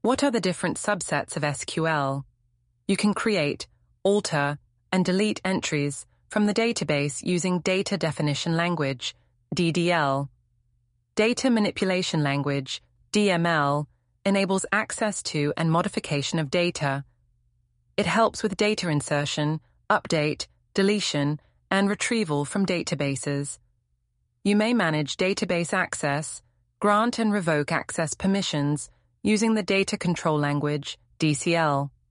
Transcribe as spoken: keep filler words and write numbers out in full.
What are the different subsets of S Q L? You can create, alter, and delete entries from the database using Data Definition Language, D D L. Data Manipulation Language, D M L, enables access to and modification of data. It helps with data insertion, update, deletion, and retrieval from databases. You may manage database access, grant and revoke access permissions using the Data Control Language, D C L.